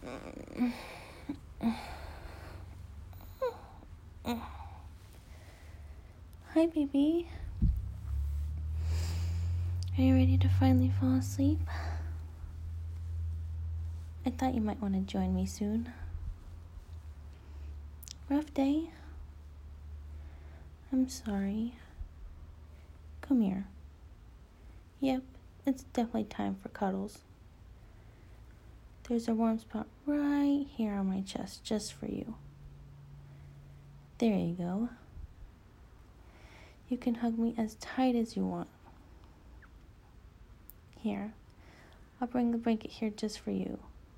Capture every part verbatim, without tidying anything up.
Hi, baby. Are you ready to finally fall asleep? I thought you might want to join me soon. Rough day? I'm sorry. Come here. Yep, it's definitely time for cuddles. There's a warm spot right here on my chest just for you. There you go. You can hug me as tight as you want. Here, I'll bring the blanket here just for you.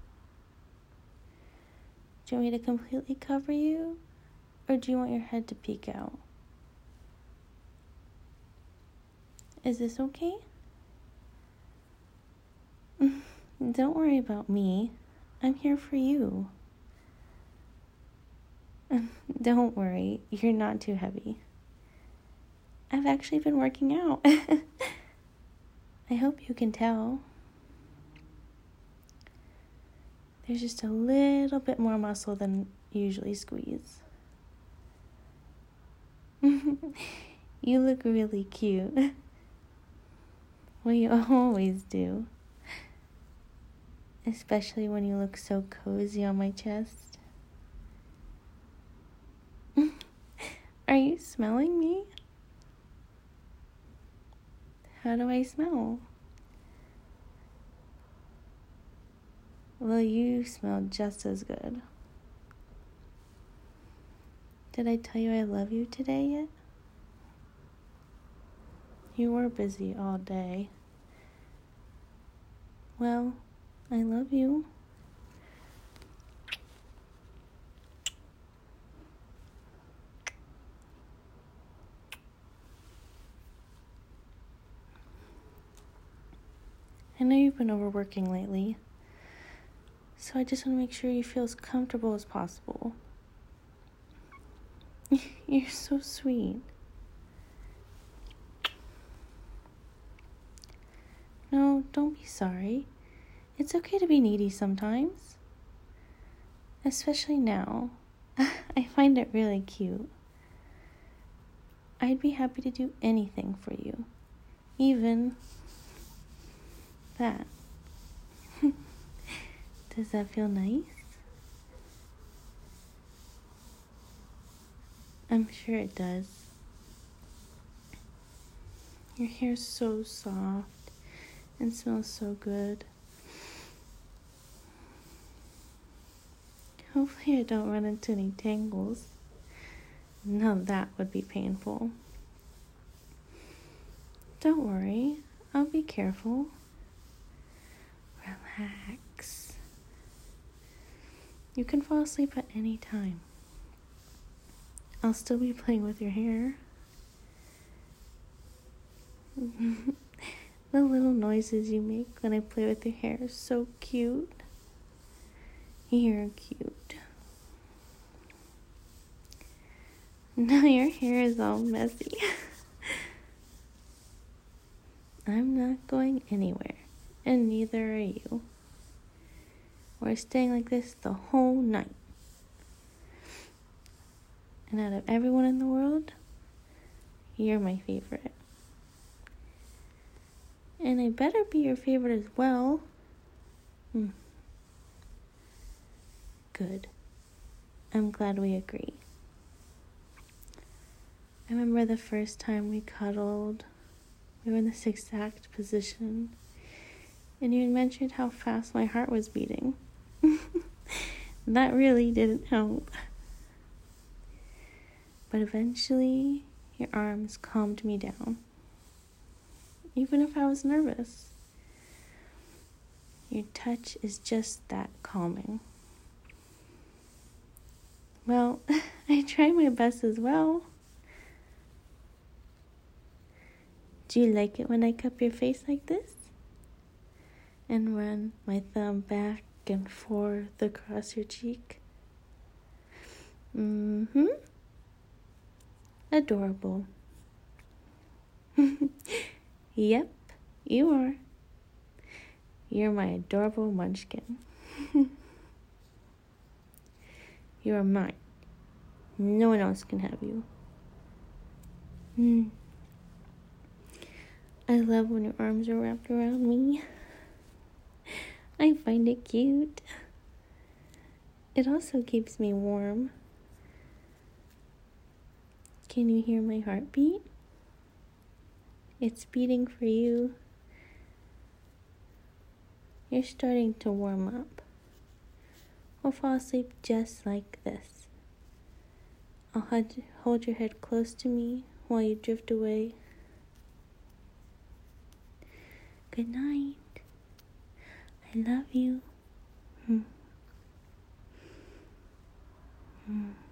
Do you want me to completely cover you, or do you want your head to peek out? Is this okay? Don't worry about me. I'm here for you. Don't worry, you're not too heavy. I've actually been working out. I hope you can tell. There's just a little bit more muscle than usually squeeze. You look really cute. Well, you always do. Especially when you look so cozy on my chest. Are you smelling me? How do I smell? Well, you smell just as good. Did I tell you I love you today yet? You were busy all day. Well, I love you. I know you've been overworking lately, so I just want to make sure you feel as comfortable as possible. You're so sweet. No, don't be sorry. It's okay to be needy sometimes. Especially now. I find it really cute. I'd be happy to do anything for you. Even that. Does that feel nice? I'm sure it does. Your hair's so soft and smells so good. Hopefully I don't run into any tangles. Now that would be painful. Don't worry, I'll be careful. Relax. You can fall asleep at any time. I'll still be playing with your hair. The little noises you make when I play with your hair is so cute. You're cute. Now your hair is all messy. I'm not going anywhere, and neither are you. We're staying like this the whole night. And out of everyone in the world, you're my favorite. And I better be your favorite as well. Hmm. Good. I'm glad we agree. I remember the first time we cuddled. We were in this exact position. And you had mentioned how fast my heart was beating. That really didn't help. But eventually, your arms calmed me down. Even if I was nervous. Your touch is just that calming. Well, I try my best as well. Do you like it when I cup your face like this? And run my thumb back and forth across your cheek? Mm-hmm. Adorable. Yep, you are. You're my adorable munchkin. You are mine. No one else can have you. Mm. I love when your arms are wrapped around me. I find it cute. It also keeps me warm. Can you hear my heartbeat? It's beating for you. You're starting to warm up. I'll fall asleep just like this. I'll hold your head close to me while you drift away. Good night. I love you. Hmm. Hmm.